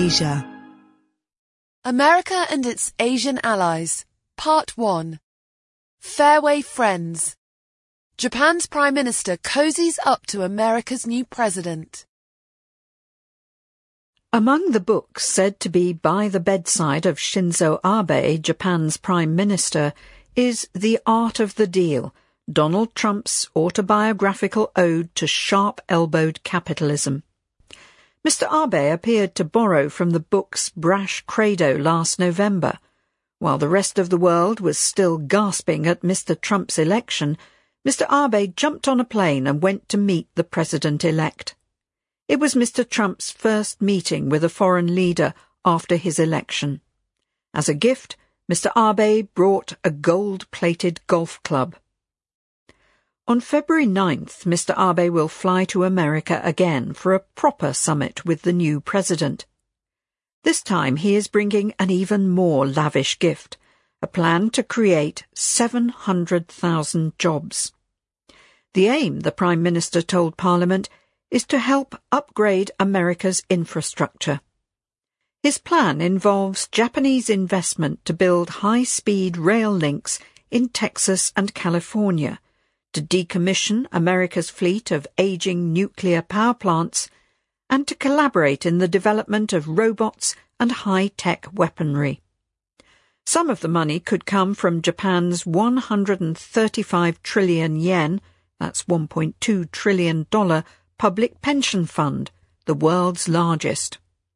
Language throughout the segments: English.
Asia. America and its Asian allies. Part 1. Fairway Friends. Japan's Prime Minister cozies up to America's new president. Among the books said to be by the bedside of Shinzo Abe, Japan's Prime Minister, is The Art of the Deal, Donald Trump's autobiographical ode to sharp-elbowed capitalism. Mr. Abe appeared to borrow from the book's brash credo last November. While the rest of the world was still gasping at Mr. Trump's election, Mr. Abe jumped on a plane and went to meet the president-elect. It was Mr. Trump's first meeting with a foreign leader after his election. As a gift, Mr. Abe brought a gold-plated golf club. On February 9th, Mr. Abe will fly to America again for a proper summit with the new president. This time he is bringing an even more lavish gift, a plan to create 700,000 jobs. The aim, the Prime Minister told Parliament, is to help upgrade America's infrastructure. His plan involves Japanese investment to build high-speed rail links in Texas and California, to decommission America's fleet of aging nuclear power plants, and to collaborate in the development of robots and high-tech weaponry. Some of the money could come from Japan's 135 trillion yen, that's $1.2 trillion, public pension fund, the world's largest.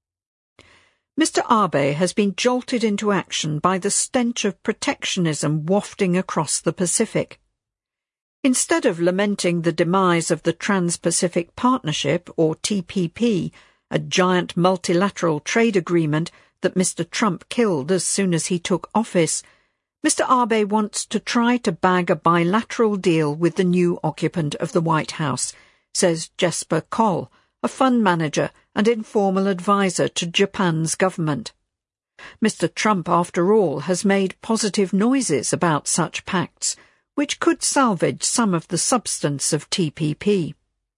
Mr. Abe has been jolted into action by the stench of protectionism wafting across the Pacific. Instead of lamenting the demise of the Trans-Pacific Partnership, or TPP, a giant multilateral trade agreement that Mr. Trump killed as soon as he took office, Mr. Abe wants to try to bag a bilateral deal with the new occupant of the White House, says Jesper Koll, a fund manager and informal advisor to Japan's government. Mr. Trump, after all, has made positive noises about such pacts, which could salvage some of the substance of TPP.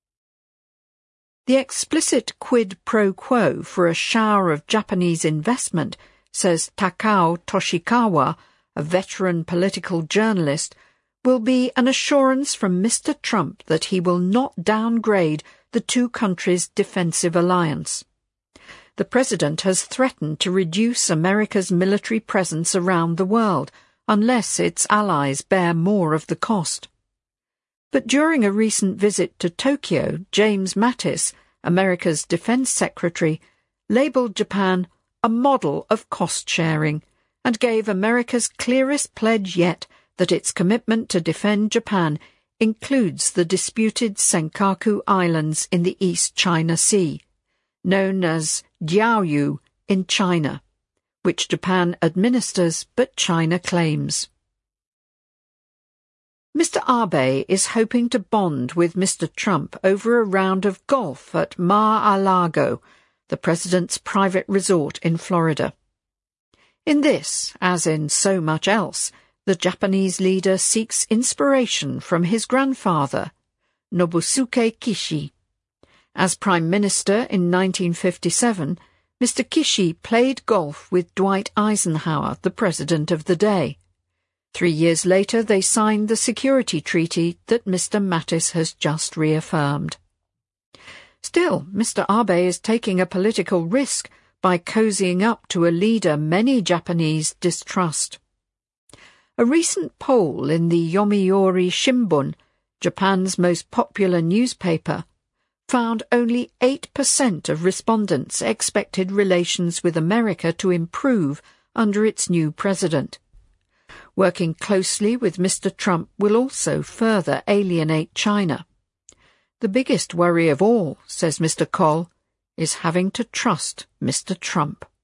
The explicit quid pro quo for a shower of Japanese investment, says Takao Toshikawa, a veteran political journalist, will be an assurance from Mr. Trump that he will not downgrade the two countries' defensive alliance. The president has threatened to reduce America's military presence around the world, unless its allies bear more of the cost. But during a recent visit to Tokyo, James Mattis, America's defense secretary, labeled Japan a model of cost-sharing and gave America's clearest pledge yet that its commitment to defend Japan includes the disputed Senkaku Islands in the East China Sea, known as Diaoyu in China, which Japan administers but China claims. Mr. Abe is hoping to bond with Mr. Trump over a round of golf at Mar-a-Lago, the president's private resort in Florida. In this, as in so much else, the Japanese leader seeks inspiration from his grandfather, Nobusuke Kishi. As Prime Minister in 1957, Mr. Kishi played golf with Dwight Eisenhower, the president of the day. 3 years later, they signed the security treaty that Mr. Mattis has just reaffirmed. Still, Mr. Abe is taking a political risk by cozying up to a leader many Japanese distrust. A recent poll in the Yomiuri Shimbun, Japan's most popular newspaper, found only 8% of respondents expected relations with America to improve under its new president. Working closely with Mr. Trump will also further alienate China. The biggest worry of all, says Mr. Koll, is having to trust Mr. Trump.